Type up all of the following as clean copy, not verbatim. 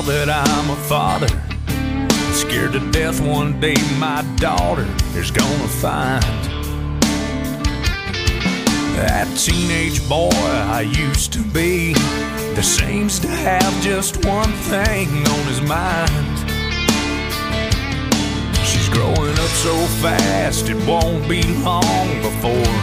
now that I'm a father, scared to death one day my daughter is gonna find that teenage boy I used to be that seems to have just one thing on his mind. She's growing up so fast it won't be long before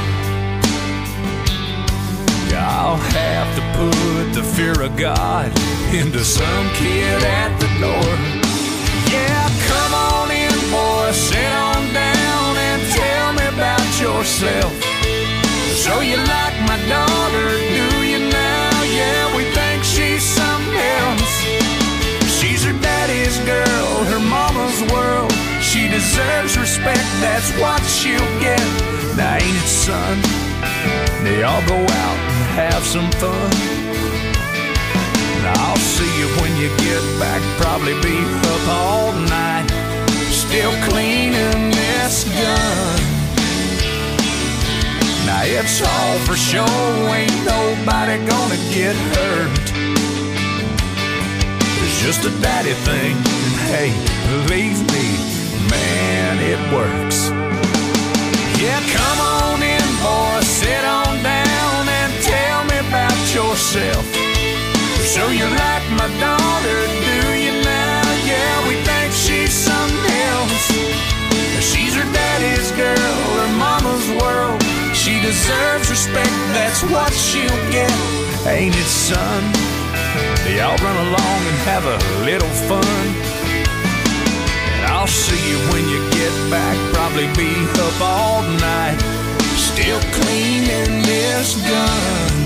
I'll have to put the fear of God into some kid at the door. Yeah, come on in, boy, sit on down and tell me about yourself. So you like my daughter, do you now? Yeah, we think she's something else. She's her daddy's girl, her mama's world. She deserves respect, that's what she'll get. Now ain't it, son? They all go out and have some fun. Now I'll see you when you get back, probably be up all night, still cleaning this gun. Now it's all for show, ain't nobody gonna get hurt. It's just a daddy thing, and hey, believe me, man, it works. Yeah, come on in, boy, sit on down and tell me about yourself. So you like my daughter, do you now? Yeah, we think she's something else. She's her daddy's girl, her mama's world. She deserves respect, that's what she'll get. Ain't it, son? Y'all run along and have a little fun. I'll see you when you get back, probably be up all night, still cleaning this gun.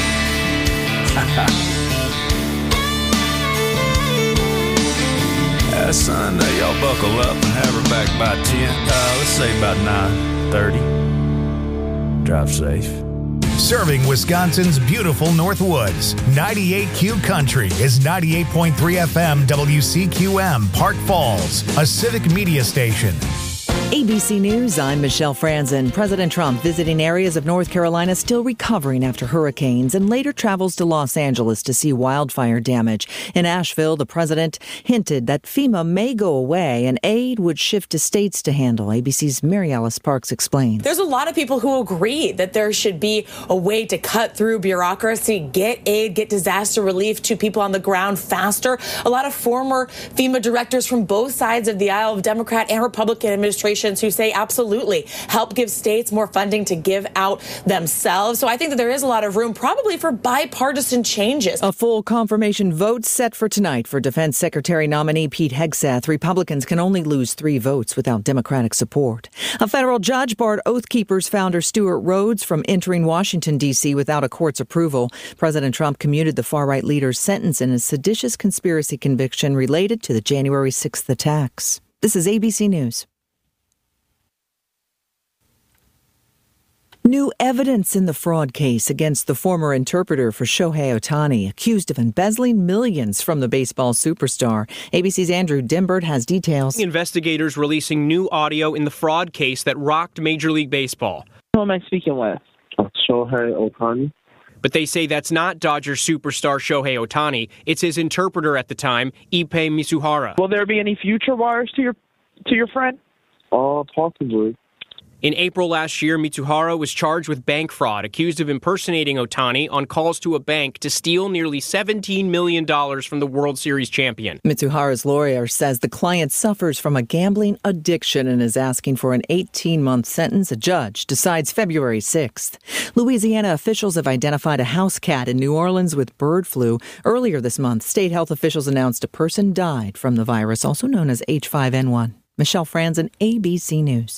Son, y'all buckle up and have her back by 10, let's say about 9:30. Drive safe. Serving Wisconsin's beautiful North Woods, 98Q Country is 98.3 FM WCQM, Park Falls, a civic media station. ABC News, I'm Michelle Franzen. President Trump visiting areas of North Carolina still recovering after hurricanes and later travels to Los Angeles to see wildfire damage. In Asheville, the president hinted that FEMA may go away and aid would shift to states to handle. ABC's Mary Alice Parks explains. There's a lot of people who agree that there should be a way to cut through bureaucracy, get aid, get disaster relief to people on the ground faster. A lot of former FEMA directors from both sides of the aisle, of Democrat and Republican administrations, who say absolutely help give states more funding to give out themselves. So I think that there is a lot of room probably for bipartisan changes. A full confirmation vote set for tonight for Defense Secretary nominee Pete Hegseth. Republicans can only lose 3 votes without Democratic support. A federal judge barred Oath Keepers founder Stuart Rhodes from entering Washington, D.C. without a court's approval. President Trump commuted the far-right leader's sentence in a seditious conspiracy conviction related to the January 6th attacks. This is ABC News. New evidence in the fraud case against the former interpreter for Shohei Ohtani, accused of embezzling millions from the baseball superstar. ABC's Andrew Dimbert has details. Investigators releasing new audio in the fraud case that rocked Major League Baseball. Who am I speaking with? Shohei Ohtani. But they say that's not Dodgers superstar Shohei Ohtani. It's his interpreter at the time, Ippei Mizuhara. Will there be any future wires to your friend? Possibly. In April last year, Mitsuhara was charged with bank fraud, accused of impersonating Ohtani on calls to a bank to steal nearly $17 million from the World Series champion. Mitsuhara's lawyer says the client suffers from a gambling addiction and is asking for an 18-month sentence. A judge decides February 6th. Louisiana officials have identified a house cat in New Orleans with bird flu. Earlier this month, state health officials announced a person died from the virus, also known as H5N1. Michelle Franzen, ABC News.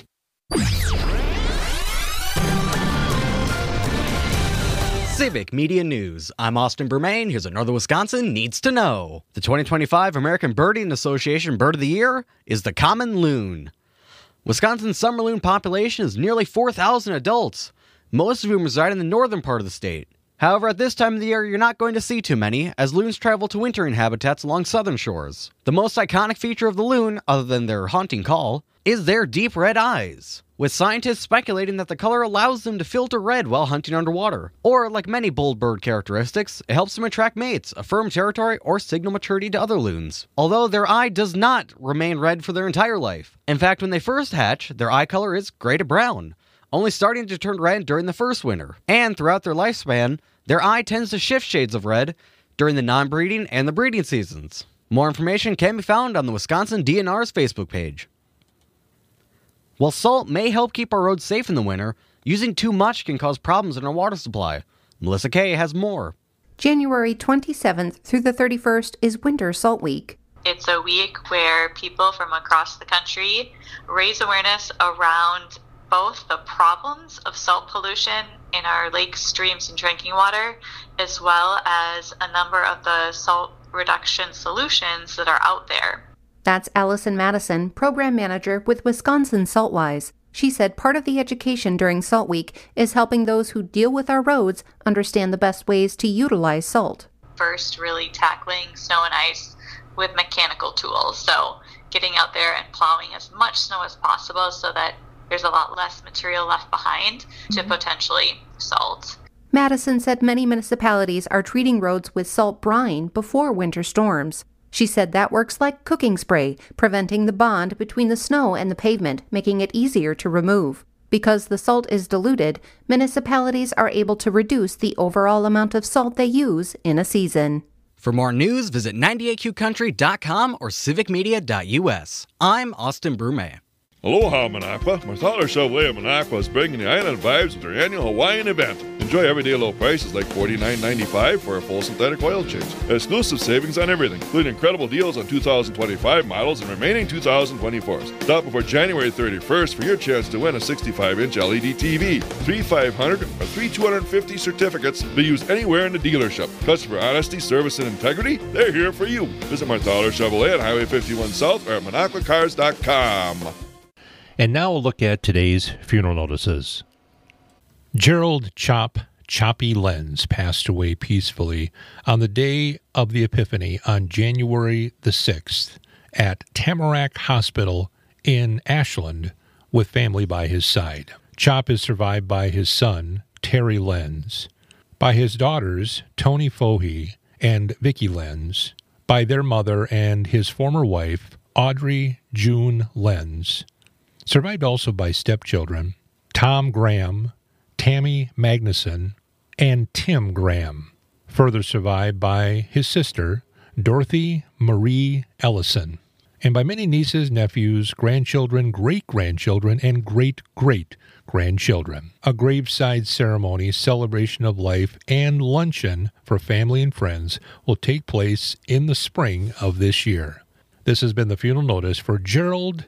Civic Media News. I'm Austin Bermain. Here's what Northern Wisconsin needs to know. The 2025 American Birding Association Bird of the Year is the common loon. Wisconsin's summer loon population is nearly 4,000 adults, most of whom reside in the northern part of the state. However, at this time of the year, you're not going to see too many, as loons travel to wintering habitats along southern shores. The most iconic feature of the loon, other than their haunting call, is their deep red eyes, with scientists speculating that the color allows them to filter red while hunting underwater. Or, like many bold bird characteristics, it helps them attract mates, affirm territory, or signal maturity to other loons. Although their eye does not remain red for their entire life. In fact, when they first hatch, their eye color is gray to brown, only starting to turn red during the first winter. And throughout their lifespan, their eye tends to shift shades of red during the non-breeding and the breeding seasons. More information can be found on the Wisconsin DNR's Facebook page. While salt may help keep our roads safe in the winter, using too much can cause problems in our water supply. Melissa Kay has more. January 27th through the 31st is Winter Salt Week. It's a week where people from across the country raise awareness around both the problems of salt pollution in our lakes, streams, and drinking water, as well as a number of the salt reduction solutions that are out there. That's Allison Madison, Program Manager with Wisconsin Saltwise. She said part of the education during Salt Week is helping those who deal with our roads understand the best ways to utilize salt. First, really tackling snow and ice with mechanical tools. So getting out there and plowing as much snow as possible so that there's a lot less material left behind to potentially salt. Madison said many municipalities are treating roads with salt brine before winter storms. She said that works like cooking spray, preventing the bond between the snow and the pavement, making it easier to remove. Because the salt is diluted, municipalities are able to reduce the overall amount of salt they use in a season. For more news, visit 98qcountry.com or civicmedia.us. I'm Austin Brume. Aloha, Minocqua. Marthaler Chevrolet of Minocqua is bringing the island vibes with their annual Hawaiian event. Enjoy everyday low prices like $49.95 for a full synthetic oil change. Exclusive savings on everything, including incredible deals on 2025 models and remaining 2024s. Stop before January 31st for your chance to win a 65-inch LED TV, 3 $500 or 3 $250 certificates to be used anywhere in the dealership. Customer honesty, service, and integrity, they're here for you. Visit Marthaler Chevrolet on Highway 51 South or at MinocquaCars.com. And now we'll look at today's funeral notices. Gerald Choppy Lenz passed away peacefully on the day of the Epiphany on January the 6th at Tamarack Hospital in Ashland with family by his side. Chop is survived by his son, Terry Lenz, by his daughters, Tony Fohey and Vicki Lenz, by their mother and his former wife, Audrey June Lenz, survived also by stepchildren, Tom Graham, Tammy Magnuson, and Tim Graham. Further survived by his sister, Dorothy Marie Ellison, and by many nieces, nephews, grandchildren, great-grandchildren, and great-great-grandchildren. A graveside ceremony, celebration of life, and luncheon for family and friends will take place in the spring of this year. This has been the funeral notice for Gerald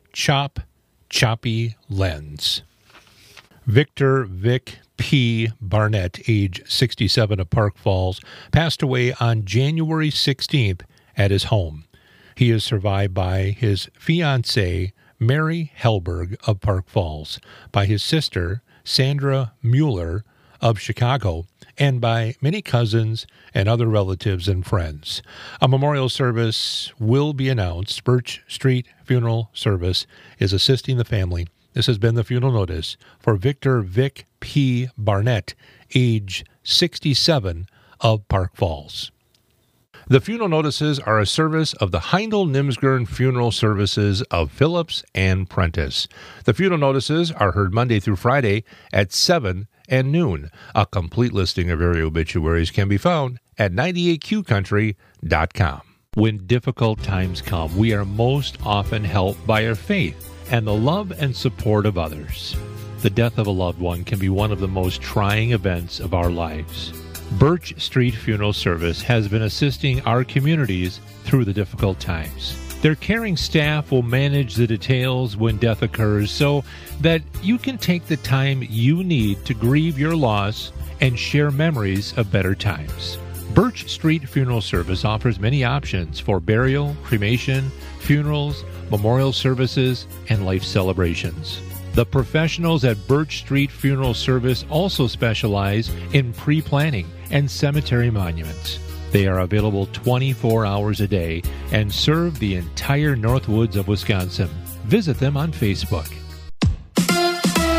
Choppy Lenz. Victor Vic P. Barnett, age 67 of Park Falls, passed away on January 16th at his home. He is survived by his fiancée, Mary Hellberg of Park Falls, by his sister, Sandra Mueller of Chicago, and by many cousins and other relatives and friends. A memorial service will be announced. Birch Street Funeral Service is assisting the family. This has been the funeral notice for Victor Vic P. Barnett, age 67 of Park Falls. The funeral notices are a service of the Heindel-Nimsgern Funeral Services of Phillips and Prentice. The funeral notices are heard Monday through Friday at 7 and noon. A complete listing of area obituaries can be found at 98qcountry.com. When difficult times come, we are most often helped by our faith and the love and support of others. The death of a loved one can be one of the most trying events of our lives. Birch Street Funeral Service has been assisting our communities through the difficult times. Their caring staff will manage the details when death occurs so that you can take the time you need to grieve your loss and share memories of better times. Birch Street Funeral Service offers many options for burial, cremation, funerals, memorial services, and life celebrations. The professionals at Birch Street Funeral Service also specialize in pre-planning and cemetery monuments. They are available 24 hours a day and serve the entire Northwoods of Wisconsin. Visit them on Facebook.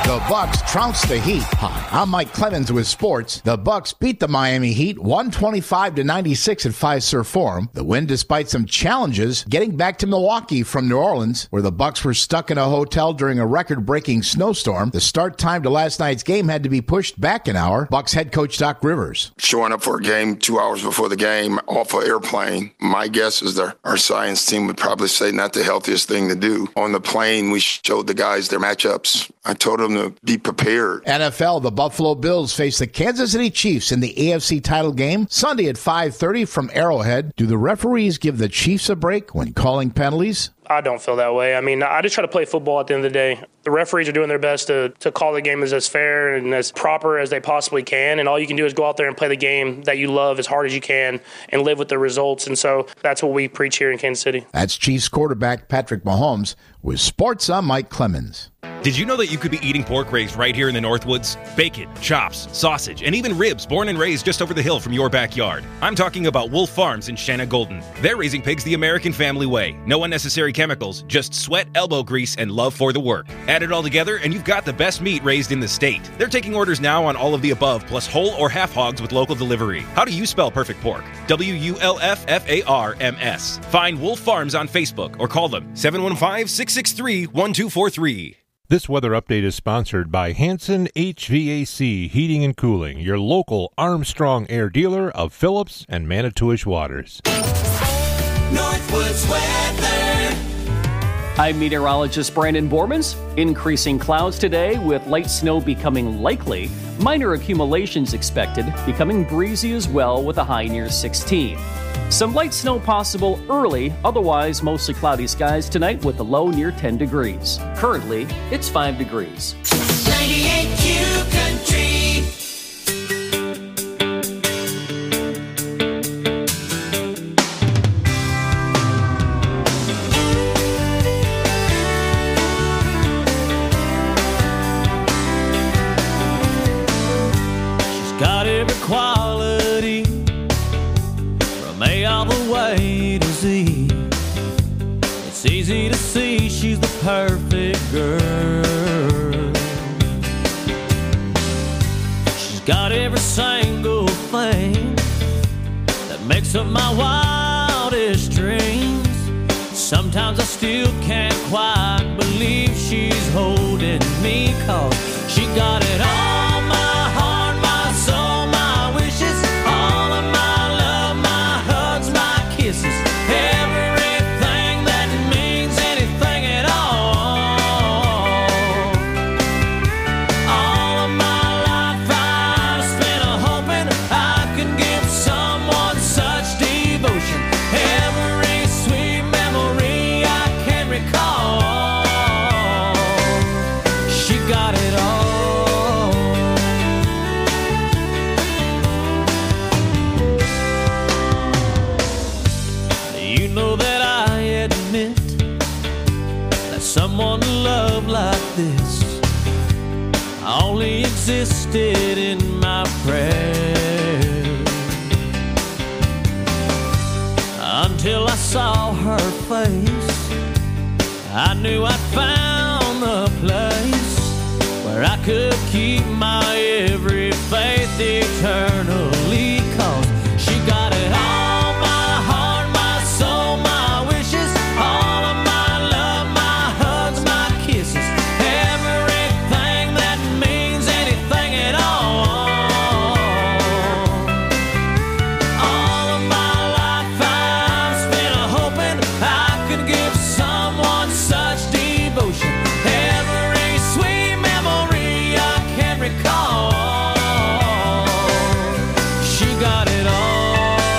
The Bucks trounced the Heat. Hi, I'm Mike Clemens with sports. The Bucks beat the Miami Heat 125-96 at Fiserv Forum. The win despite some challenges getting back to Milwaukee from New Orleans, where the Bucks were stuck in a hotel during a record-breaking snowstorm. The start time to last night's game had to be pushed back an hour. Bucks head coach Doc Rivers. Showing up for a game 2 hours before the game off an airplane, my guess is that our science team would probably say not the healthiest thing to do. On the plane, we showed the guys their matchups. I told them to be prepared. NFL, the Buffalo Bills face the Kansas City Chiefs in the AFC title game Sunday at 5:30 from Arrowhead. Do the referees give the Chiefs a break when calling penalties? I don't feel that way. I mean, I just try to play football at the end of the day. The referees are doing their best to call the game as fair and as proper as they possibly can, and all you can do is go out there and play the game that you love as hard as you can and live with the results, and so that's what we preach here in Kansas City. That's Chiefs quarterback Patrick Mahomes. With sports, I'm Mike Clemens. Did you know that you could be eating pork raised right here in the Northwoods? Bacon, chops, sausage, and even ribs born and raised just over the hill from your backyard. I'm talking about Wolf Farms in Shanna Golden. They're raising pigs the American family way. No unnecessary chemicals, just sweat, elbow grease, and love for the work. Add it all together and you've got the best meat raised in the state. They're taking orders now on all of the above, plus whole or half hogs with local delivery. How do you spell perfect pork? WULFFARMS. Find Wolf Farms on Facebook or call them 715-663-1243. This weather update is sponsored by Hanson HVAC Heating and Cooling, your local Armstrong Air dealer of Phillips and Manitowish Waters. Northwoods weather. I'm meteorologist Brandon Bormans. Increasing clouds today with light snow becoming likely. Minor accumulations expected, becoming breezy as well with a high near 16. Some light snow possible early, otherwise mostly cloudy skies tonight with a low near 10 degrees. Currently, it's 5 degrees. 98Q Country. She's got every quality from A all the way to Z. It's easy to see she's the perfect girl. She's got every single thing that makes up my wildest dreams. Sometimes I still can't quite believe she's holding me, 'cause she got it all, my heart, my soul, my wishes, all of my love, my hugs, my kisses, everything that means anything at all. All of my life I've spent hoping I could give someone such devotion. Every sweet memory I can recall. She got it all. You know that I admit that someone to love like this only existed in my prayers, until I saw her face. I knew I'd found the place where I could keep my every faith eternally, 'cause she got it all, my heart, my soul, my wishes, all of my love, my hugs, my kisses, everything that means anything at all. All of my life I've spent hoping I could give someone such devotion. Every sweet memory I can recall. She got it all.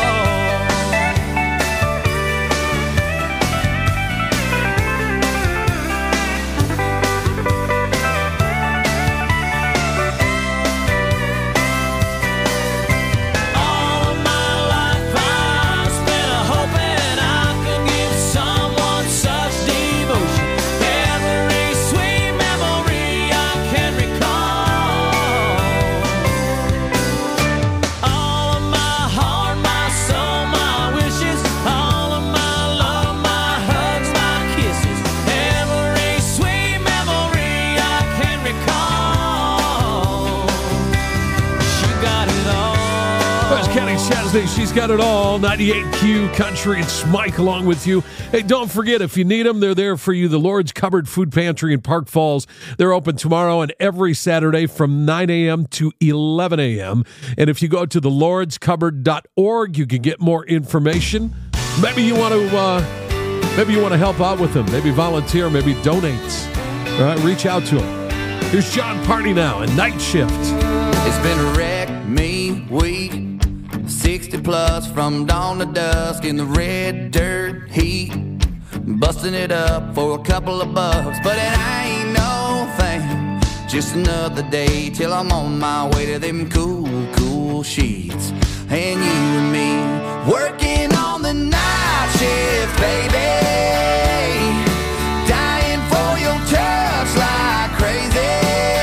Wednesday, she's got it all. 98Q Country. It's Mike along with you. Hey, don't forget, if you need them, they're there for you. The Lord's Cupboard Food Pantry in Park Falls. They're open tomorrow and every Saturday from 9 a.m. to 11 a.m. And if you go to thelordscupboard.org, you can get more information. Maybe you want to help out with them. Maybe volunteer. Maybe donate. All right, reach out to them. Here's John Party now and Night Shift. It's been a wreck, me, week. 60 plus from dawn to dusk in the red dirt heat. Busting it up for a couple of bucks, but it ain't no thing. Just another day till I'm on my way to them cool, cool sheets. And you and me working on the night shift, baby. Dying for your touch like crazy.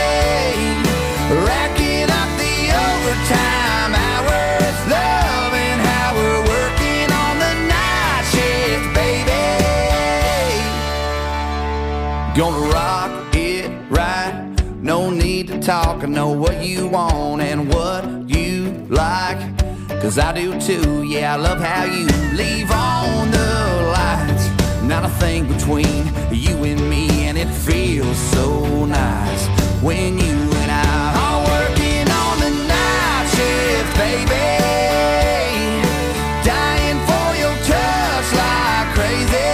Racking up the overtime hours, loving how we're working on the night shift, baby. Gonna rock it right, no need to talk. I know what you want and what you like, 'cause I do too. Yeah, I love how you leave on the lights. Not a thing between you and me, and it feels so nice when you and I are working on the night shift, baby. Dying for your touch like crazy.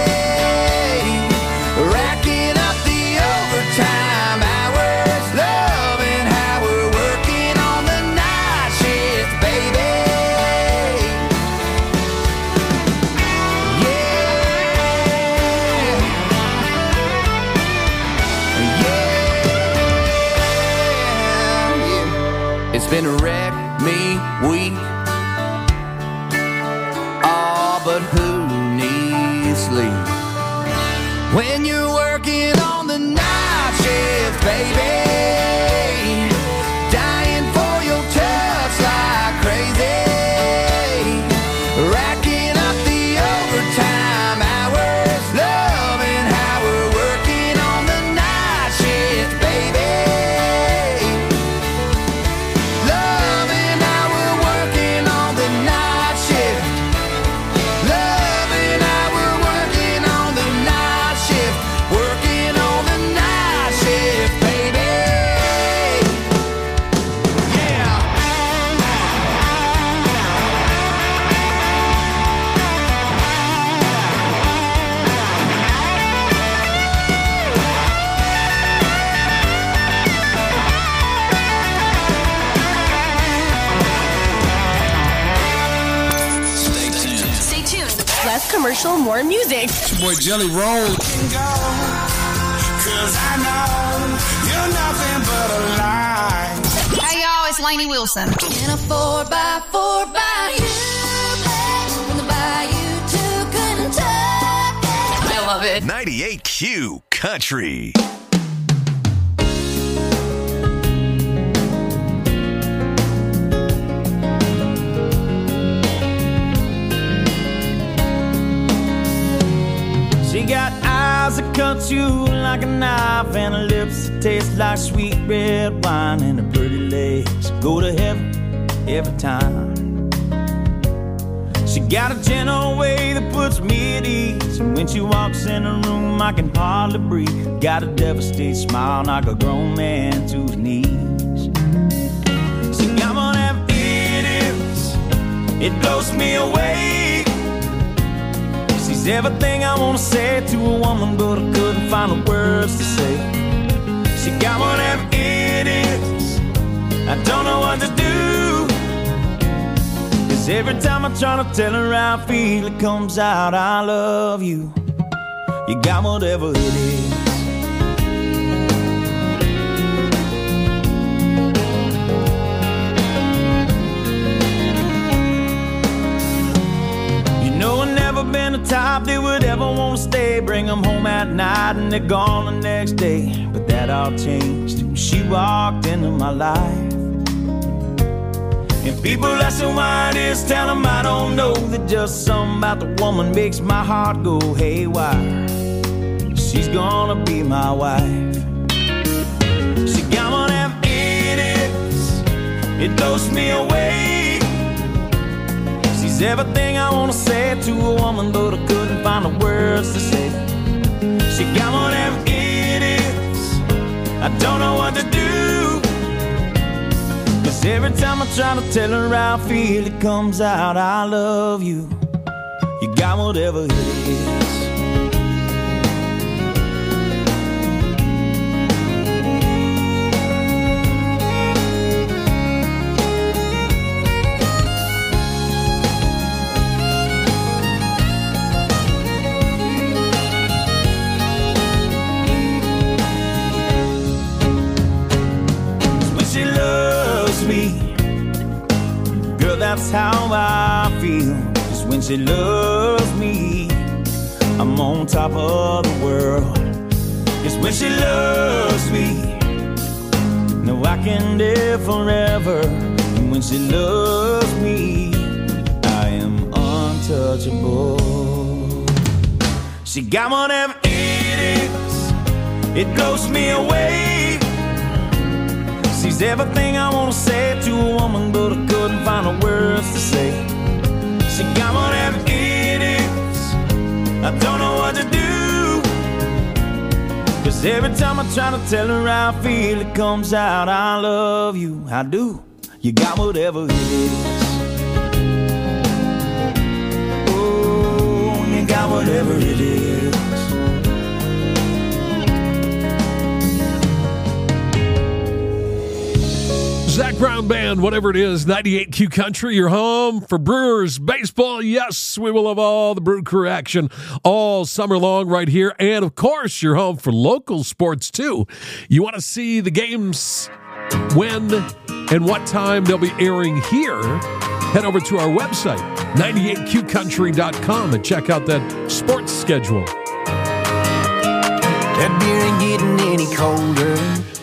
Racking up the overtime hours, loving how we're working on the night shift, baby. It's been a wreck, me, week. Oh, but who needs sleep when you're working on the night shift, baby? Dying for your touch like crazy. Racking up the overtime hours, loving how we're working on the night shift, baby. Commercial, more music. It's your boy Jelly Roll. Cause I know you're nothing but a lie. Hey y'all, it's Lainey Wilson. In a 4x4 by you, from the bayou to Kentucky. I love it. 98Q Country. She got eyes that cut you like a knife, and her lips that taste like sweet red wine, and her pretty legs go to heaven every time. She got a gentle way that puts me at ease, and when she walks in the room I can hardly breathe. Got a devastated smile, knock a grown man to his knees. She got one of them idiots, it blows me away. She's everything I want to say to a woman, but I couldn't find the words to say. She got one of them idiots, I don't know what to do. 'Cause every time I try to tell her how I feel, it comes out, I love you. You got whatever it is. Been the type that would ever want to stay, bring them home at night and they're gone the next day. But that all changed when she walked into my life. And people asking why it is, tell them I don't know, that just something about the woman makes my heart go haywire. She's gonna be my wife. She got one of them idiots, it blows me away. She's everything I wanna say to a woman, but I couldn't find the words to say. She got whatever it is, I don't know what to do. 'Cause every time I try to tell her how I feel, it comes out, I love you. You got whatever it is. That's how I feel. Just when she loves me, I'm on top of the world. Just when she loves me, no, I can live forever. And when she loves me, I am untouchable. She got whatever it is, it blows me away. She's everything I wanna say to a woman, but I couldn't find the words to say. She got whatever it is, I don't know what to do. 'Cause every time I try to tell her how I feel, it comes out, I love you, I do. You got whatever it is. Oh, you got whatever it is. Zach Brown Band, whatever it is, 98Q Country, your home for Brewers baseball. Yes, we will have all the Brew Crew action all summer long right here. And, of course, your home for local sports, too. You want to see the games, when and what time they'll be airing here, head over to our website, 98qcountry.com, and check out that sports schedule. That beer ain't getting any colder,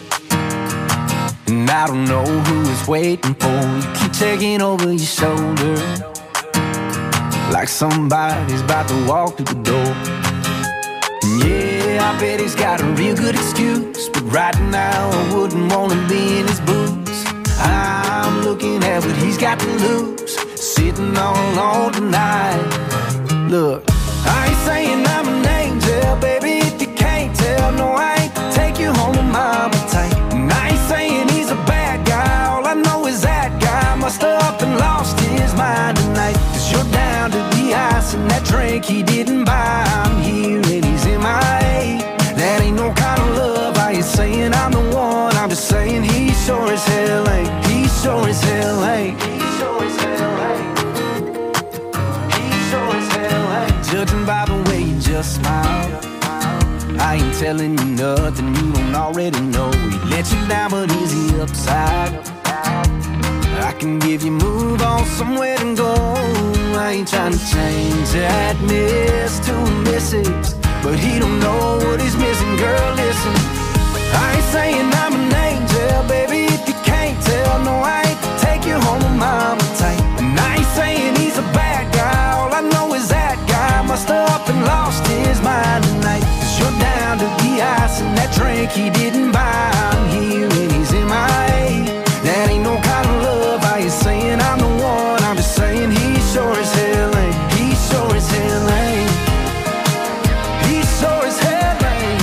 and I don't know who is waiting for. You keep taking over your shoulder, like somebody's about to walk through the door. And yeah, I bet he's got a real good excuse, but right now I wouldn't want to be in his boots. I'm looking at what he's got to lose, sitting all alone tonight. Look, I ain't saying I'm an angel, baby, if you can't tell. No, I ain't take you home with mama tight. And I ain't saying he's a bad guy, all I know is that guy must have up and lost his mind tonight. 'Cause you're down to the ice and that drink he didn't buy. I'm here and he's MIA. That ain't no kind of love. I ain't saying I'm the one, I'm just saying he sure as hell ain't. He sure as hell ain't. He sure as hell ain't. He sure as hell ain't. Judging by the way you just smile, I ain't telling you nothing you don't already know. He let you down, but is he upside? I can give you move on somewhere to go. I ain't trying to change that miss to a misses, but he don't know what he's missing. Girl, listen, I ain't saying I'm an angel, baby, if you can't tell. No, I ain't take you home with mama tight. And I ain't saying he's a bad guy, all I know is that guy must have up and lost his mind tonight. 'Cause you're down to the ice and that drink he didn't buy. I'm here and he's MIA. That ain't no kind of love. I ain't saying I'm the one, I'm just saying he sure as hell ain't. He sure as hell ain't. He sure as hell ain't.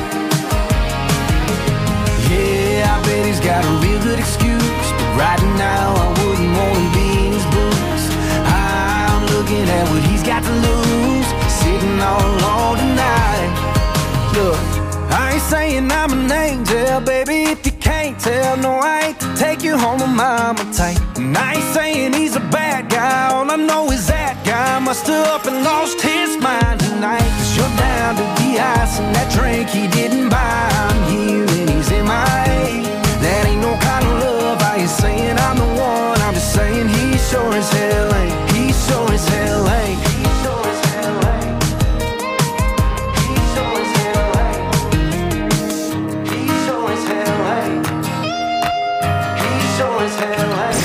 Yeah, I bet he's got a real good excuse, but right now I wouldn't want to be in his boots. I'm looking at what he's got to lose, sitting all alone tonight. Look, I ain't saying I'm an angel, baby, if you can't tell. No, I ain't take you home with mama tight. And I ain't saying he's a bad guy, all I know is that guy must have up and lost his mind tonight. 'Cause you're down to the ice and that drink he didn't buy. I'm here and he's MIA. That ain't no kind of love. I ain't saying I'm the one, I'm just saying he sure as hell ain't. He sure as hell ain't. He sure as hell ain't. He sure as hell ain't. He sure as hell ain't. He sure as hell ain't.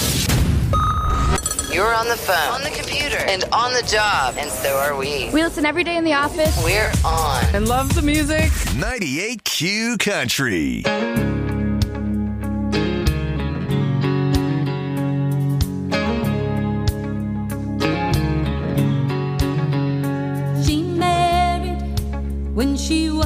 You're on the phone, on the computer, and on the job, and so are we. We listen every day in the office. We're on. And love the music. 98Q Country.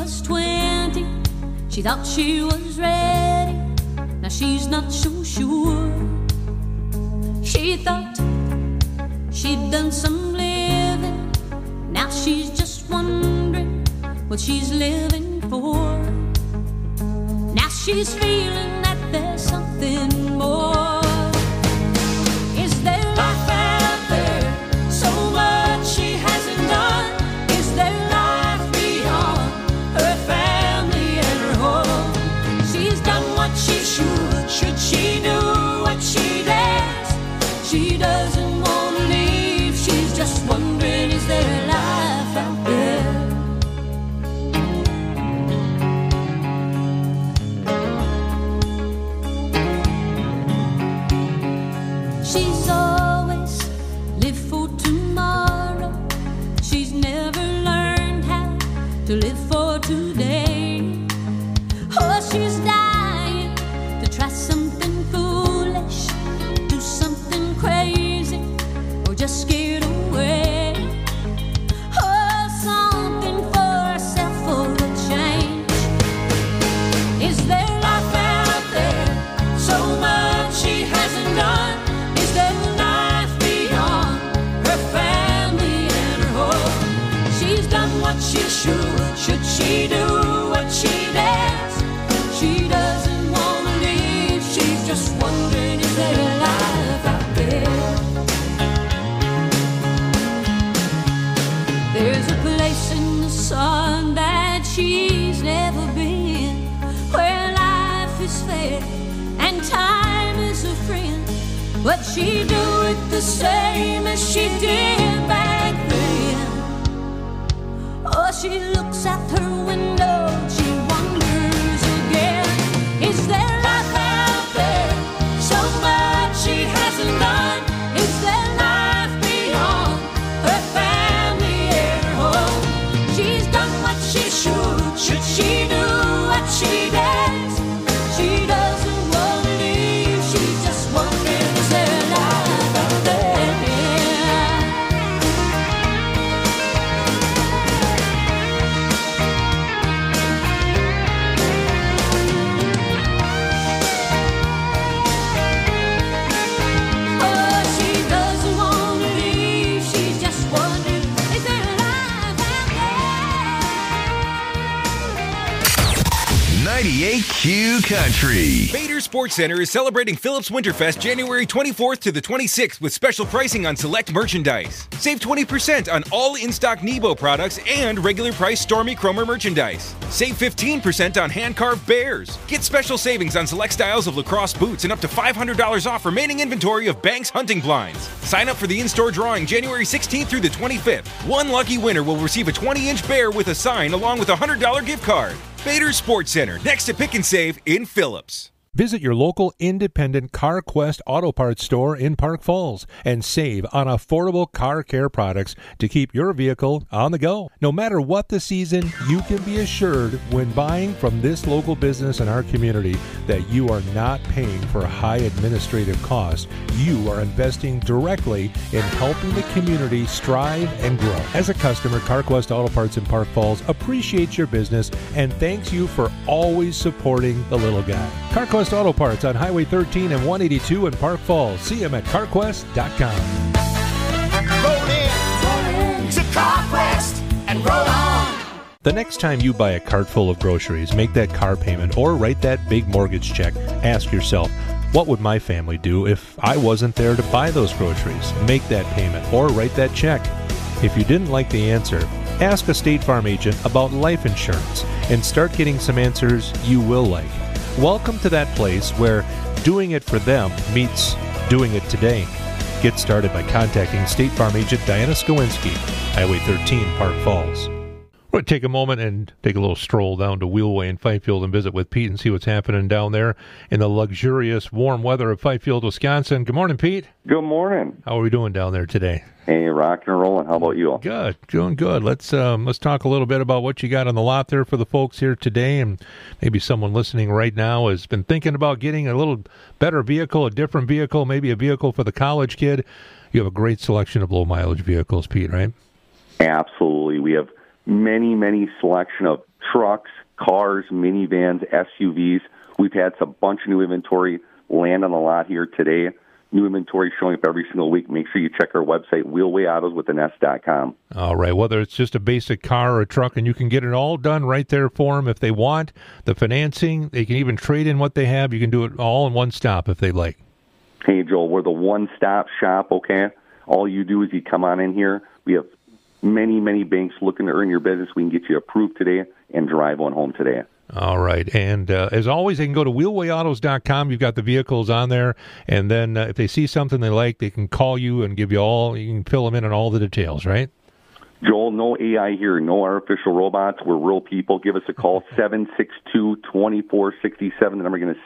was 20, she thought she was ready. Now she's not so sure. She thought she'd done some living. Now she's just wondering what she's living for. Now she's feeling that there's something more. Is there life out there? So much she hasn't done. Is there life beyond her family and her home? She's done what she should. Should she do what she does? She doesn't want to leave. She's just wondering, is there life out there? She's always lived for tomorrow. She's never learned how to live for today. Oh, she's dying to try something foolish, do something crazy, or just scared away. Oh, something for herself for a change. Is there life out there? So much she hasn't done. Is there life beyond her family and her home? She's done what she should. Should she do what she does? She doesn't want to leave. She's just wondering, is there life out there? There's a place in the sun that she's never been, where life is fair and time is a friend. But she do it the same as she did back then. Oh, she looks out her window, she wonders again. Is there life out there? So much she hasn't done. Is there life beyond her family and her home? She's done what she should. Should she do what she does? She doesn't want to leave. She's just wondering, is there life out there? Oh, she doesn't want to leave. She's just wondering, is there life out there? 98Q Country. Bader Sports Center is celebrating Phillips Winterfest January 24th to the 26th with special pricing on select merchandise. Save 20% on all in-stock Nebo products and regular price Stormy Cromer merchandise. Save 15% on hand-carved bears. Get special savings on select styles of lacrosse boots and up to $500 off remaining inventory of Banks hunting blinds. Sign up for the in-store drawing January 16th through the 25th. One lucky winner will receive a 20-inch bear with a sign along with a $100 gift card. Bader Sports Center, next to Pick and Save in Phillips. Visit your local independent CarQuest Auto Parts store in Park Falls and save on affordable car care products to keep your vehicle on the go. No matter what the season, you can be assured when buying from this local business in our community that you are not paying for high administrative costs. You are investing directly in helping the community strive and grow. As a customer, CarQuest Auto Parts in Park Falls appreciates your business and thanks you for always supporting the little guy. CarQuest Auto Parts on Highway 13 and 182 in Park Falls. See them at CarQuest.com. Roll in to CarQuest and roll on. The next time you buy a cart full of groceries, make that car payment, or write that big mortgage check, ask yourself, what would my family do if I wasn't there to buy those groceries? Make that payment or write that check. If you didn't like the answer, ask a State Farm agent about life insurance and start getting some answers you will like. Welcome to that place where doing it for them meets doing it today. Get started by contacting State Farm agent Diana Skowinski, Highway 13, Park Falls. We're going to take a moment and take a little stroll down to Wheelway in Fifield and visit with Pete and see what's happening down there in the luxurious warm weather of Fifield, Wisconsin. Good morning, Pete. Good morning. How are we doing down there today? Hey, rocking and rolling. How about you? Good, doing good. Let's talk a little bit about what you got on the lot there for the folks here today, and maybe someone listening right now has been thinking about getting a little better vehicle, a different vehicle, maybe a vehicle for the college kid. You have a great selection of low mileage vehicles, Pete, right? Absolutely. We have many selection of trucks, cars, minivans, SUVs. We've had a bunch of new inventory land on the lot here today. New inventory showing up every single week. Make sure you check our website, wheelwayautos.com. All right, whether it's just a basic car or a truck, and you can get it all done right there for them if they want. The financing, they can even trade in what they have. You can do it all in one stop if they like. Hey, Joel, we're the one-stop shop, okay? All you do is you come on in here. We have many, many banks looking to earn your business. We can get you approved today and drive one home today. All right. And as always, they can go to wheelwayautos.com. You've got the vehicles on there. And then if they see something they like, they can call you and give you you can fill them in on all the details, right? Joel, no AI here, no artificial robots. We're real people. Give us a call, 762-2467. The number again is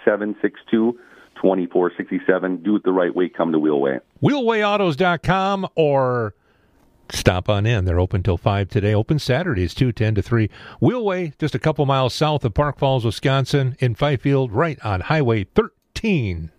762-2467. Do it the right way. Come to Wheelway. Wheelwayautos.com or stop on in. They're open till 5 today. Open Saturdays, too, 10 to 3. Wheelway, just a couple miles south of Park Falls, Wisconsin, in Fifield, right on Highway 13.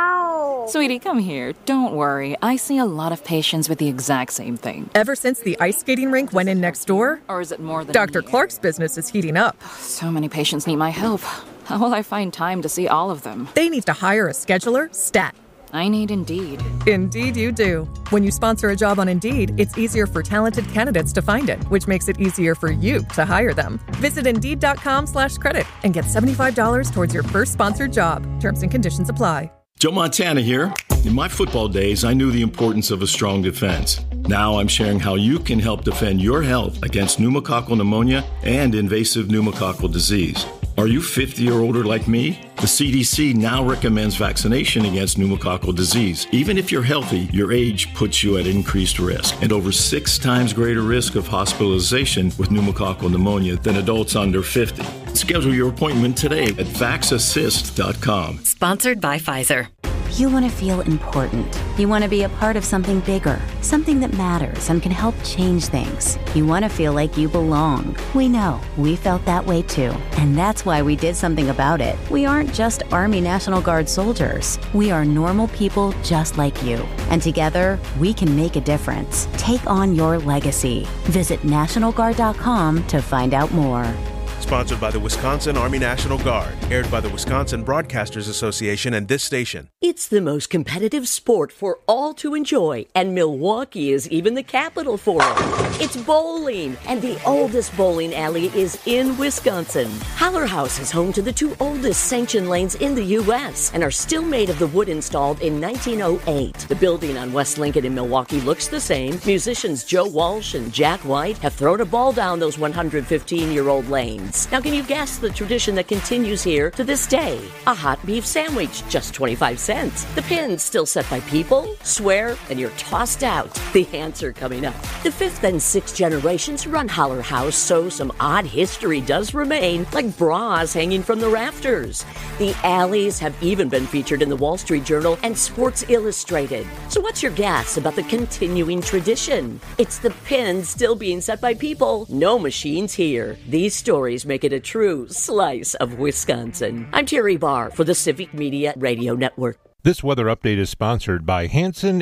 Ow! Sweetie, come here. Don't worry. I see a lot of patients with the exact same thing. Ever since the ice skating rink went in next door? Or is it more than Dr. Clark's business is heating up. So many patients need my help. How will I find time to see all of them? They need to hire a scheduler, stat. I need Indeed. Indeed you do. When you sponsor a job on Indeed, it's easier for talented candidates to find it, which makes it easier for you to hire them. Visit Indeed.com/credit and get $75 towards your first sponsored job. Terms and conditions apply. Joe Montana here. In my football days, I knew the importance of a strong defense. Now I'm sharing how you can help defend your health against pneumococcal pneumonia and invasive pneumococcal disease. Are you 50 or older like me? The CDC now recommends vaccination against pneumococcal disease. Even if you're healthy, your age puts you at increased risk and over 6 times greater risk of hospitalization with pneumococcal pneumonia than adults under 50. Schedule your appointment today at vaxassist.com. Sponsored by Pfizer. You want to feel important. You want to be a part of something bigger, something that matters and can help change things. You want to feel like you belong. We know. We felt that way too. And that's why we did something about it. We aren't just Army National Guard soldiers. We are normal people just like you. And together, we can make a difference. Take on your legacy. Visit NationalGuard.com to find out more. Sponsored by the Wisconsin Army National Guard. Aired by the Wisconsin Broadcasters Association and this station. It's the most competitive sport for all to enjoy, and Milwaukee is even the capital for it. It's bowling, and the oldest bowling alley is in Wisconsin. Haller House is home to the 2 oldest sanctioned lanes in the U.S. and are still made of the wood installed in 1908. The building on West Lincoln in Milwaukee looks the same. Musicians Joe Walsh and Jack White have thrown a ball down those 115-year-old lanes. Now, can you guess the tradition that continues here to this day? A hot beef sandwich, just 25 cents. The pins still set by people, swear, and you're tossed out. The answer coming up. The 5th and 6th generations run Haller House, so some odd history does remain, like bras hanging from the rafters. The alleys have even been featured in the Wall Street Journal and Sports Illustrated. So what's your guess about the continuing tradition? It's the pins still being set by people. No machines here. These stories make it a true slice of Wisconsin. I'm Terry Barr for the Civic Media Radio Network. This weather update is sponsored by Hanson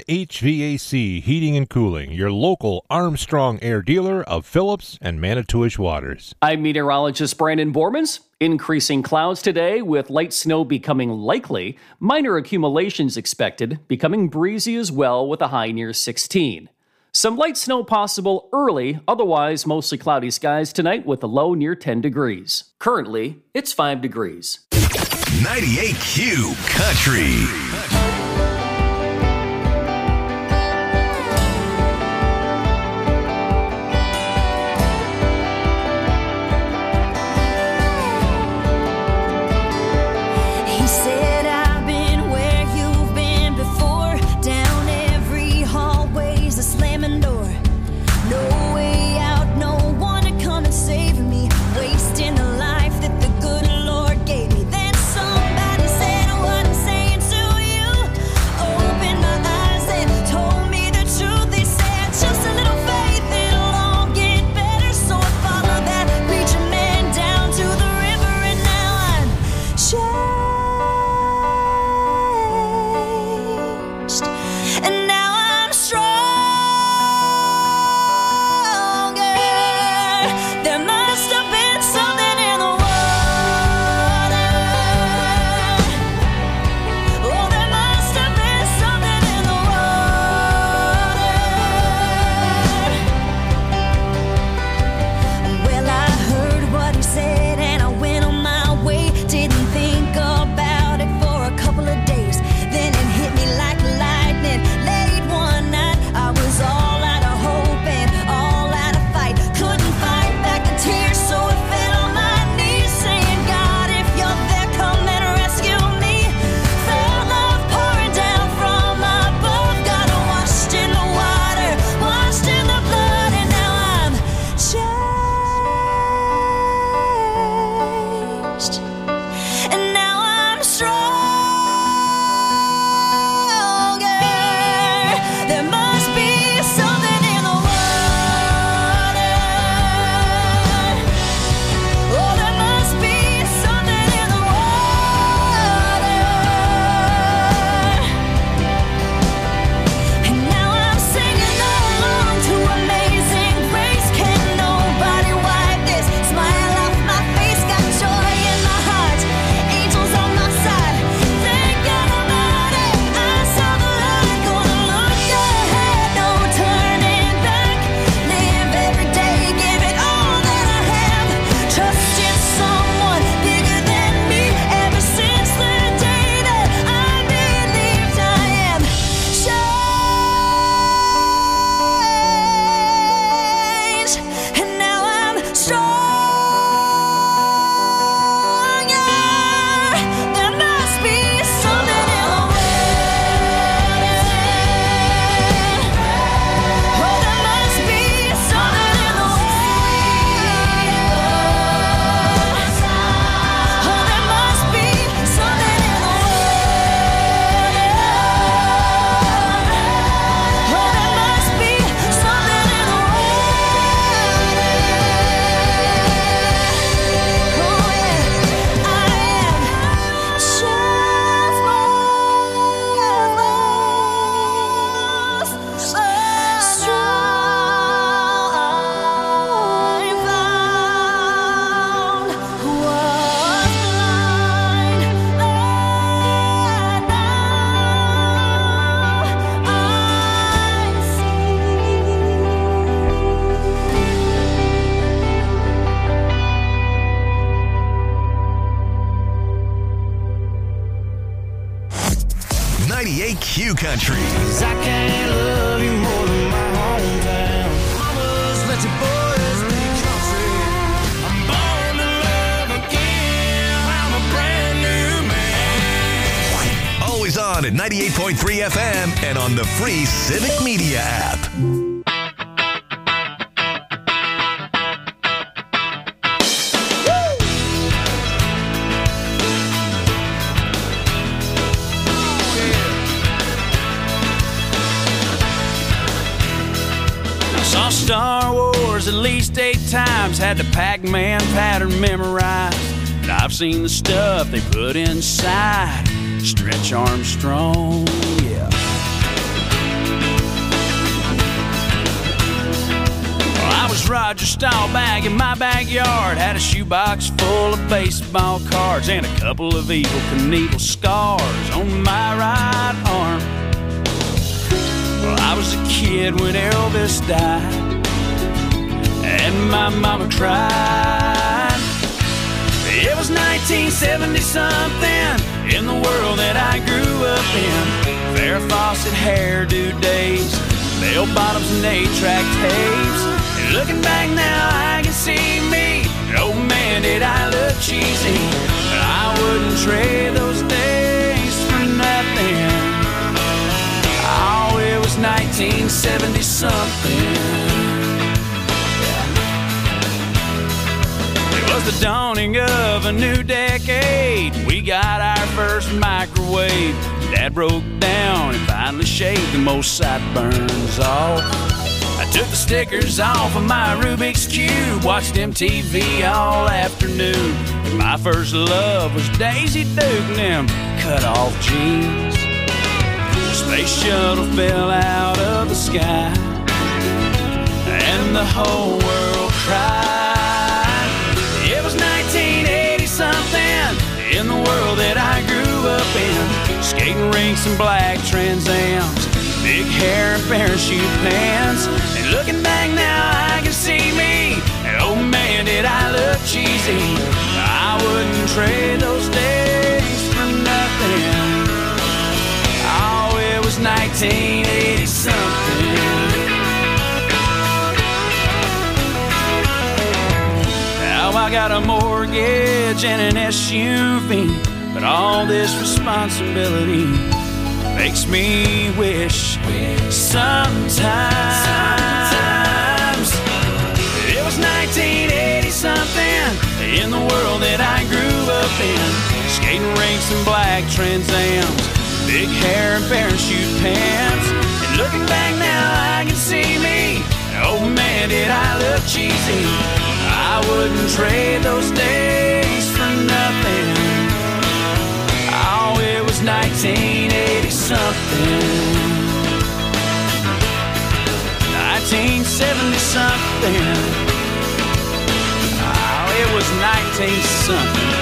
HVAC Heating and Cooling, your local Armstrong Air dealer of Phillips and Manitowish waters. I'm meteorologist Brandon Bormans. Increasing clouds today with light snow becoming likely. Minor accumulations expected, becoming breezy as well with a high near 16. Some light snow possible early, otherwise mostly cloudy skies tonight with a low near 10 degrees. Currently, it's 5 degrees. 98Q Country. Somebody said I wasn't saying to you. Q Country. 'Cause I can't love you more than my hometown. Mamas, let your boys be country. I'm born to love again. I'm a brand new man. Always on at 98.3 FM and on the free Civic Media app. Saw Star Wars at least 8 times, had the Pac-Man pattern memorized. And I've seen the stuff they put inside Stretch Armstrong, yeah. Well, I was Roger Staubach in my backyard, had a shoebox full of baseball cards and a couple of Evel Knievel scars on my right arm. Well, I was a kid when Elvis died, and my mama cried. It was 1970-something in the world that I grew up in. Farrah Fawcett hairdo days, bell bottoms and 8-track tapes. And looking back now, I can see me. Oh man, did I look cheesy. But I wouldn't trade those days for nothing. Oh, it was 1970-something. It was the dawning of a new decade. We got our first microwave. Dad broke down and finally shaved the most sideburns off. I took the stickers off of my Rubik's Cube, watched MTV all afternoon. My first love was Daisy Duke and them cut-off jeans. The space shuttle fell out of the sky, and the whole world cried. It was 1980-something in the world that I grew up in. Skating rinks and black Trans Ams, big hair and parachute pants. And looking back now, I can see me. And oh man, did I look cheesy. I wouldn't trade those days for nothing. Oh, it was 1980-something. Now I got a mortgage and an SUV, but all this responsibility makes me wish sometimes it was 1980-something in the world that I grew up in. Skating rinks and black Trans Ams, big hair and parachute pants. And looking back now, I can see me. Oh man, did I look cheesy. I wouldn't trade those days for nothing. Oh, it was 1980-something. 1970-something. Oh, it was 19-something.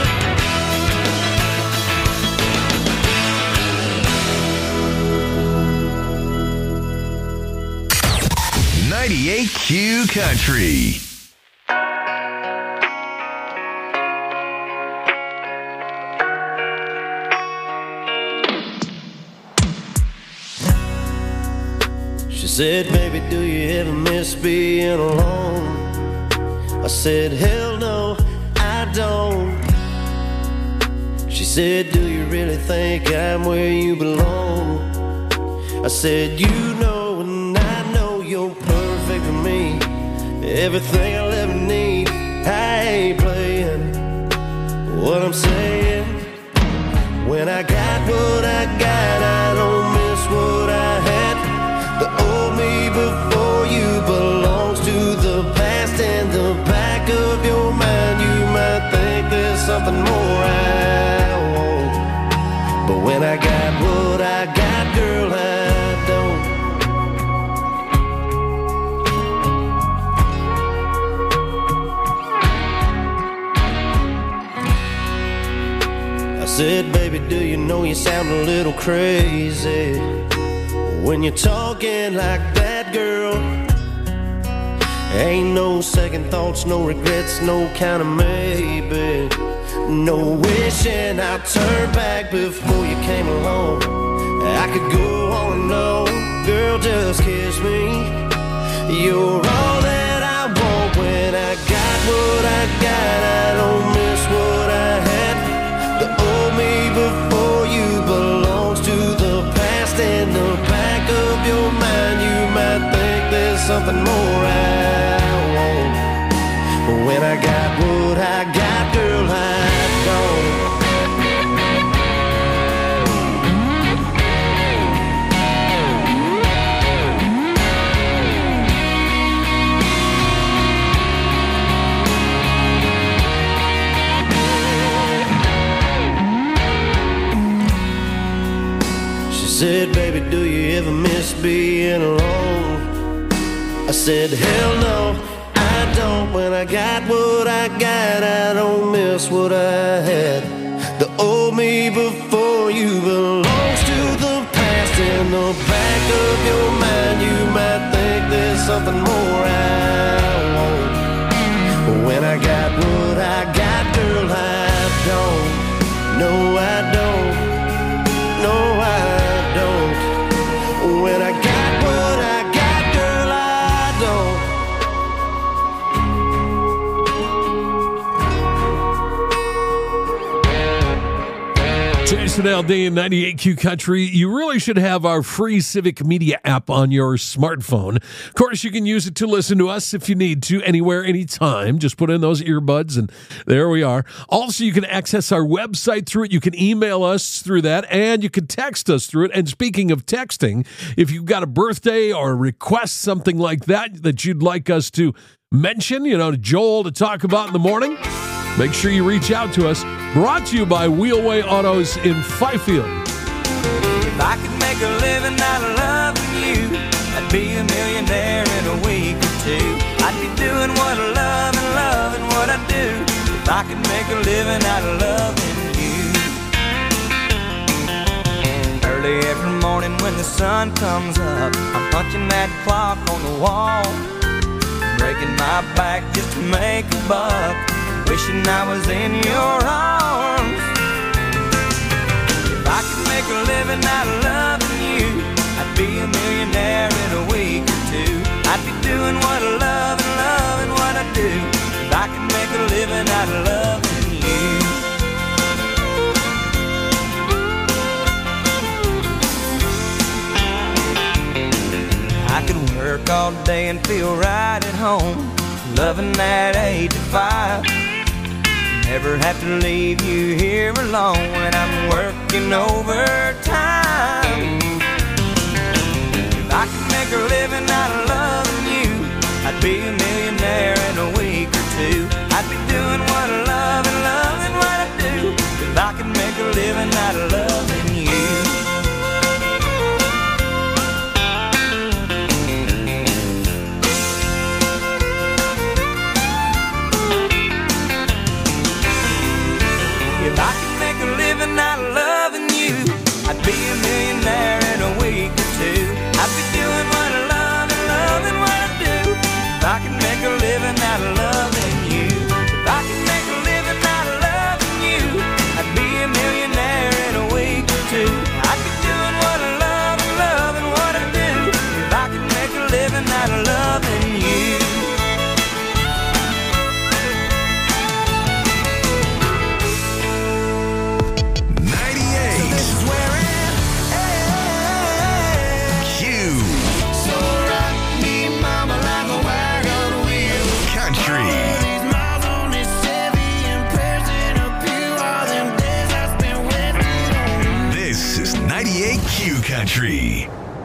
98 Q Country. She said, baby, do you ever miss being alone? I said, hell no, I don't. She said, do you really think I'm where you belong? I said, you know and I know you're perfect for me. Everything I'll ever need. I ain't playing what I'm saying. When I got what I got, I don't miss what I had. The old me before you belongs to the past. In the back of your mind, you might think there's something more I want. But when I got what I got, girl, I don't. I said, baby, do you know you sound a little crazy when you're talking like that, girl? Ain't no second thoughts, no regrets, no kind of maybe. No wishing I'd turn back before you came along. I could go on and on, girl, just kiss me. You're all that I want when I got what I got. I don't miss what I had. The old me before you belongs to the past. In the back of your mind, you might think there's something more I want. But when I got what I got, girl, I don't. Said, baby, do you ever miss being alone? I said, hell no, I don't. When I got what I got, I don't miss what I had. The old me before you belongs to the past. In the back of your mind, you might think there's something more I want. But when I got what I got, girl, I don't. No, I don't. No, I don't. When I got what I got, girl, I don't. Jason Aldean, 98Q Country. You really should have our free Civic Media app on your smartphone. Of course, you can use it to listen to us if you need to, anywhere, anytime. Just put in those earbuds, and there we are. Also, you can access our website through it. You can email us through that, and you can text us through it. And speaking of texting, if you've got a birthday or a request, something like that you'd like us to mention, to Joel to talk about in the morning, make sure you reach out to us. Brought to you by Wheelway Autos in Fifield. If I could make a living out of loving you, I'd be a millionaire in a week or two. I'd be doing what I love and loving what I do. If I could make a living out of loving you. Early every morning when the sun comes up, I'm punching that clock on the wall, breaking my back just to make a buck, wishing I was in your arms. If I could make a living out of loving you, I'd be a millionaire in a week or two. I'd be doing what I love and loving what I do. If I could make a living out of loving you. I could work all day and feel right at home, loving that 8 to 5. Never have to leave you here alone when I'm working overtime. If I could make a living out of loving you, I'd be a millionaire in a week or two. I'd be doing what I love and loving what I do. If I could make a living out of loving you. If I could make a living out of loving you, I'd be a millionaire in a week or two. I'd be doing what I love and loving what I do. If I could make a living out of loving you. If I could make a living out of loving you, I'd be a millionaire in a week or two. I'd be doing what I love and loving what I do. If I could make a living out of loving you. Country.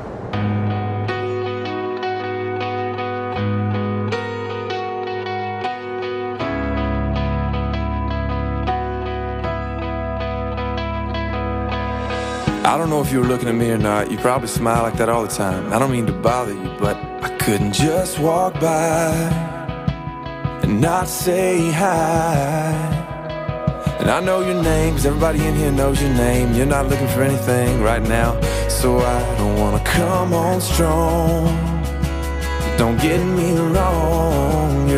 I don't know if you were looking at me or not. You probably smile like that all the time. I don't mean to bother you, but I couldn't just walk by and not say hi. And I know your name, cause everybody in here knows your name. You're not looking for anything right now, so I don't wanna come on strong. Don't get me wrong, your eyes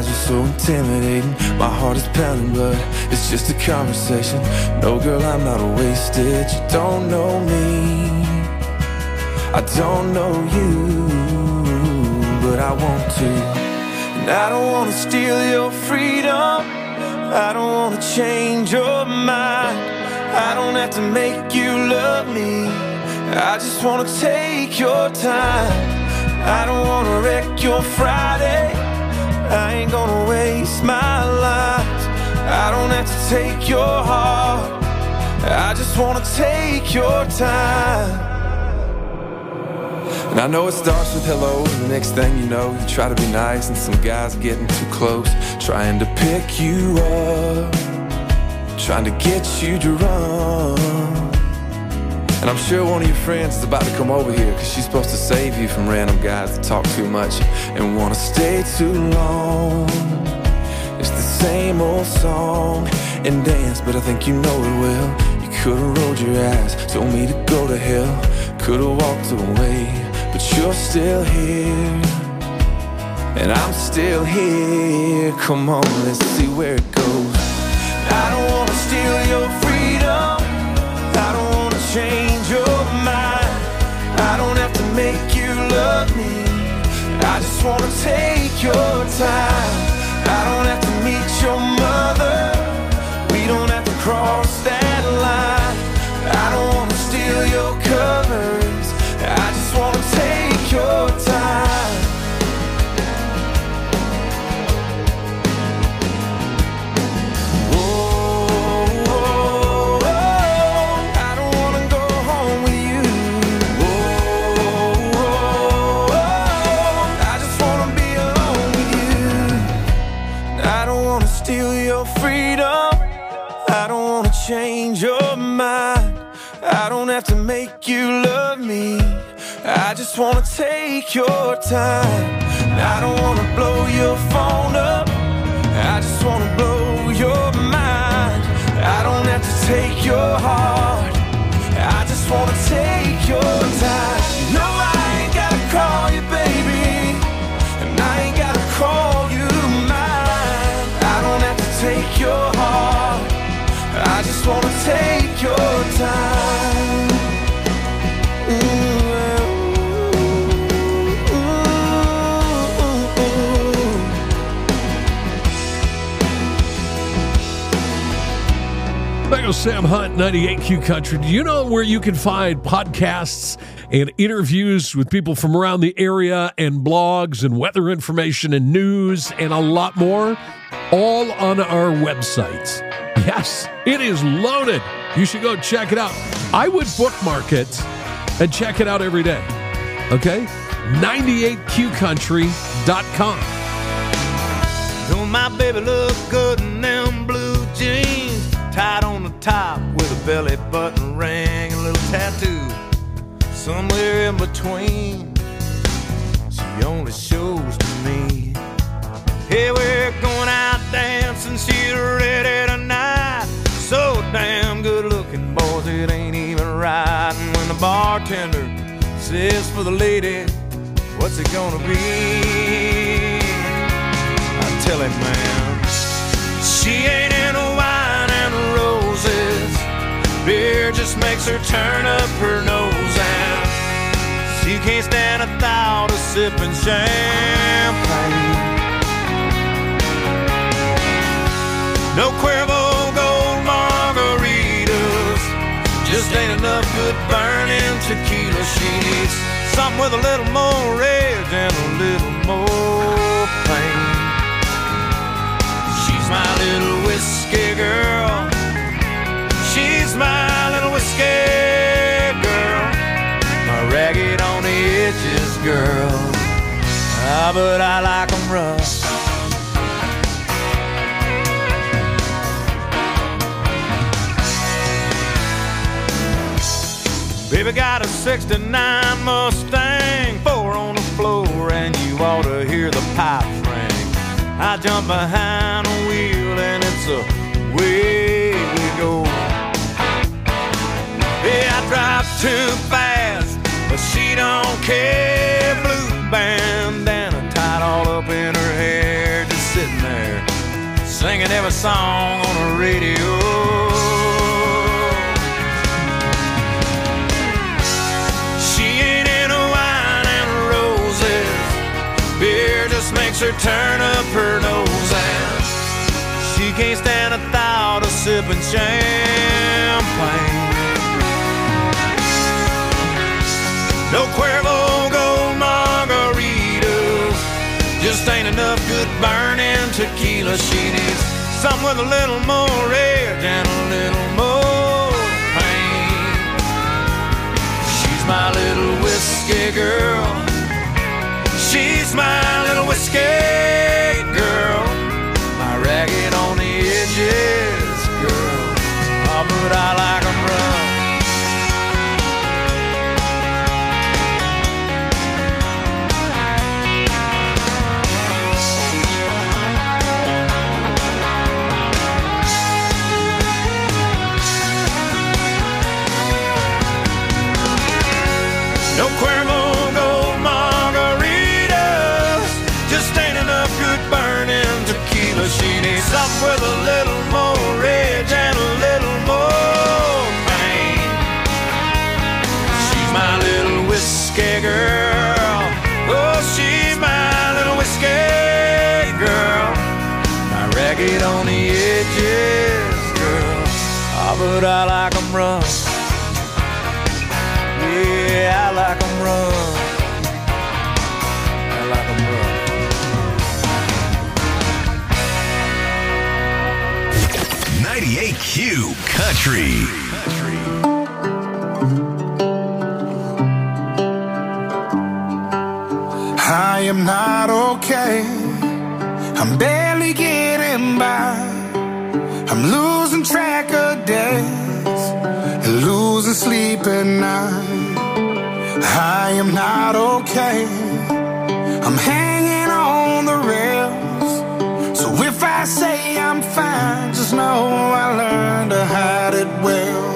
are so intimidating. My heart is pounding, but it's just a conversation. No, girl, I'm not wasted. You don't know me, I don't know you, but I want to. And I don't want to steal your freedom, I don't want to change your mind. I don't have to make you love me, I just want to take your time. I don't want to wreck your Friday, I ain't gonna waste my life. I don't have to take your heart, I just want to take your time. And I know it starts with hello, and the next thing you know, you try to be nice, and some guy's getting too close, trying to pick you up, trying to get you drunk. And I'm sure one of your friends is about to come over here, cause she's supposed to save you from random guys that talk too much and wanna stay too long. It's the same old song and dance, but I think you know it well. You could've rolled your eyes, told me to go to hell, could've walked away, but you're still here, and I'm still here. Come on, let's see where it goes. I don't wanna steal your freedom, I don't wanna change your mind. I don't have to make you love me, I just wanna take your time. I don't have to meet your mother, we don't have to cross that line. I don't wanna steal your covers, I just wanna take your time. Change your mind, I don't have to make you love me, I just wanna take your time. I don't wanna blow your phone up, I just wanna blow your mind. I don't have to take your heart, I just wanna take your time. No, I ain't gotta call you baby, and I ain't gotta call you mine. I don't have to take your heart, I just wanna take your time. There goes Sam Hunt, 98Q Country. Do you know where you can find podcasts and interviews with people from around the area and blogs and weather information and news and a lot more? All on our website. Yes, it is loaded. You should go check it out. I would bookmark it and check it out every day. Okay? 98QCountry.com. Don't my baby look good in them blue jeans, tied on the top with a belly button ring and a little tattoo somewhere in between. She only shows to me. Hey, we're going out dancing, she's ready tonight. So damn good looking, boys, it ain't even right. And when the bartender says for the lady, what's it gonna be? I tell him, man, she ain't into wine and roses. Beer just makes her turn up her nose, and she can't stand a thought of sipping champagne. No Cuervo gold margaritas, just ain't enough good burning tequila. She needs something with a little more edge and a little more pain. She's my little whiskey girl, she's my little whiskey girl, my ragged on the edges girl. Ah, but I like 'em rough. Baby got a 69 Mustang, 4 on the floor, and you ought to hear the pipes ring. I jump behind a wheel and it's away we go. Yeah, I drive too fast, but she don't care. Blue bandana tied all up in her hair, just sitting singing every song on the radio. She ain't into wine and roses, beer just makes her turn up her nose, and she can't stand the thought of sipping champagne. No Cuervo Gold margaritas, just ain't enough good burning tequila. She needs something with a little more edge and a little more pain. She's my little whiskey girl. She's my little whiskey girl. My ragged on the edges girl. Oh, but I like 'em rough. No Cuervo Gold margaritas, just ain't enough good burning tequila. She needs something with a little more edge and a little more pain. She's my little whiskey girl. Oh, she's my little whiskey girl. My ragged on the edges girl. Oh, but I like 'em rough. Yeah, I like 'em rough. I like 'em rough. 98Q Country. I am not okay. I'm barely getting by. I'm losing track of days and losing sleep at night. I am not okay. I'm hanging on the rails. So if I say I'm fine, just know I learned to hide it well.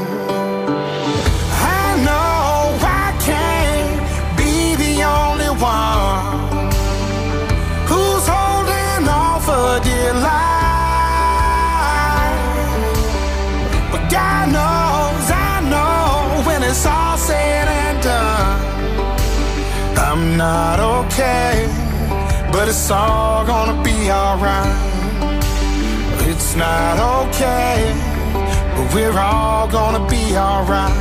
I know I can't be the only one who's holding on for dear life. But God knows, I know when it's all said and done, I'm not okay, but it's all gonna be alright. It's not okay, but we're all gonna be alright.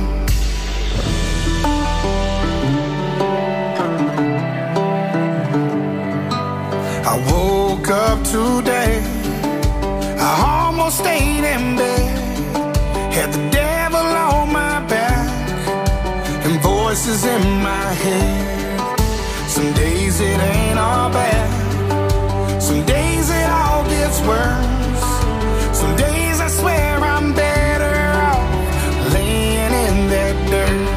I woke up today, I almost stayed in bed, had the devil on my back and voices in my head. Some days it ain't all bad, some days it all gets worse. Some days I swear I'm better off laying in that dirt.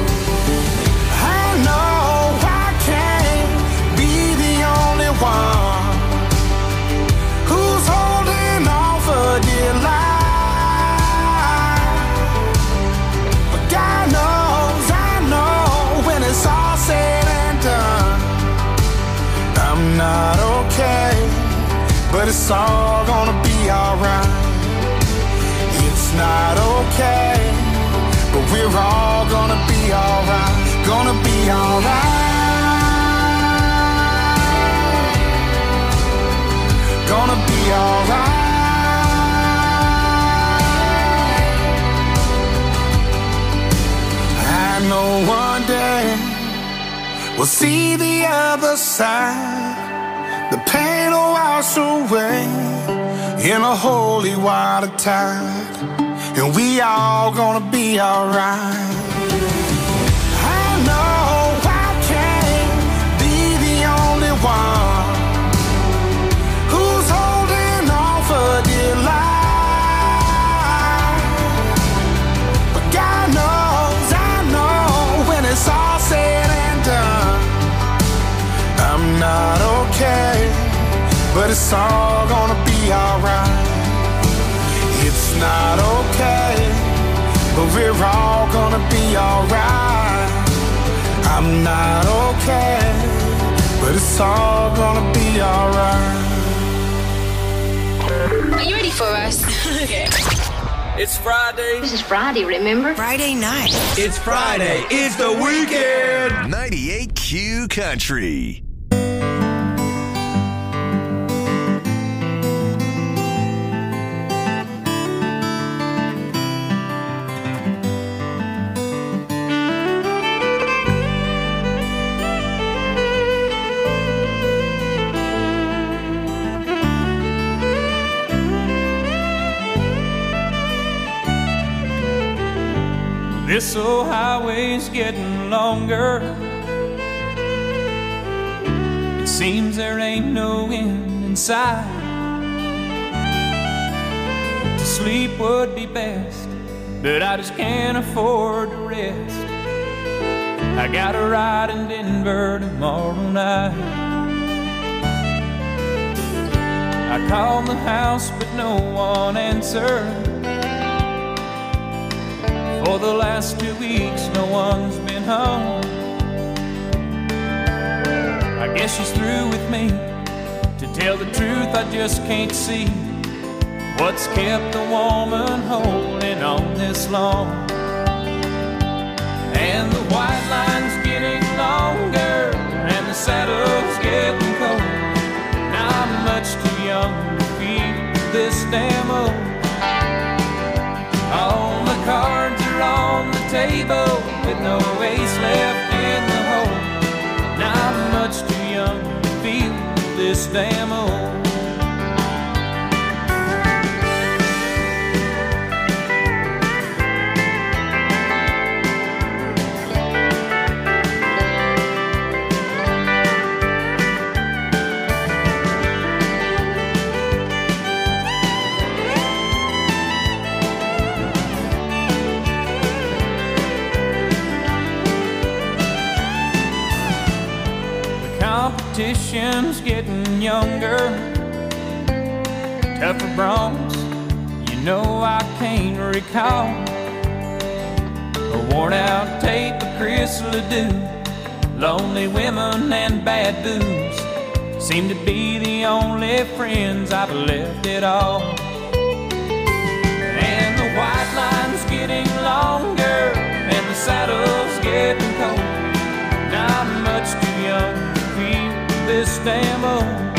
I know I can't be the only one who's holding on for dear life. But God knows, I know when it's all said and done, I'm not okay, but it's all gonna be alright. It's not okay, but we're all gonna be alright. Gonna be alright. Gonna be alright. I know one day we'll see the other side. The pain will wash away in a holy water tide, and we all gonna be alright. I know I can't be the only one who's holding on for dear life. But God knows, I know when it's all said and done, I'm not okay, but it's all gonna be alright. It's not okay, but we're all gonna be alright. I'm not okay, but it's all gonna be alright. for us? Okay. It's Friday. This is Friday, remember? Friday night. It's Friday. It's the weekend. 98Q Country. This old highway's getting longer. It seems there ain't no end in sight. To sleep would be best, but I just can't afford to rest. I got a ride in Denver tomorrow night. I called the house, but no one answered. For the last 2 weeks, no one's been home. I guess she's through with me. To tell the truth, I just can't see what's kept the woman holding on this long. And the white line's getting longer, and the saddle's getting cold. Now I'm much too young to feel this damn old. All the cards are on the table with no ace left in the hole. Now I'm much too young to feel this damn old. Competition's getting younger, tougher broncs, you know I can't recall. A worn out tape of Chris Ledoux, lonely women and bad booze seem to be the only friends I've left at all. And the white line's getting longer, and the saddle's getting cold. Now I'm much too young this damn old.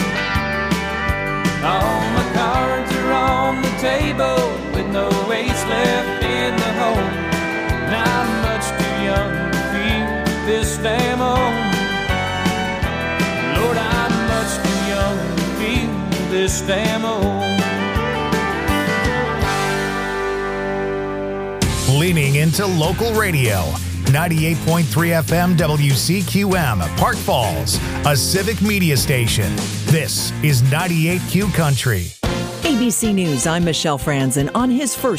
All my cards are on the table with no ace left in the hole. Now I'm much too young to feel this damn old. Lord, I'm much too young to feel this damn old. Leaning into local radio. 98.3 FM WCQM, Park Falls, a civic media station. This is 98Q Country. ABC News, I'm Michelle Franzen. On his first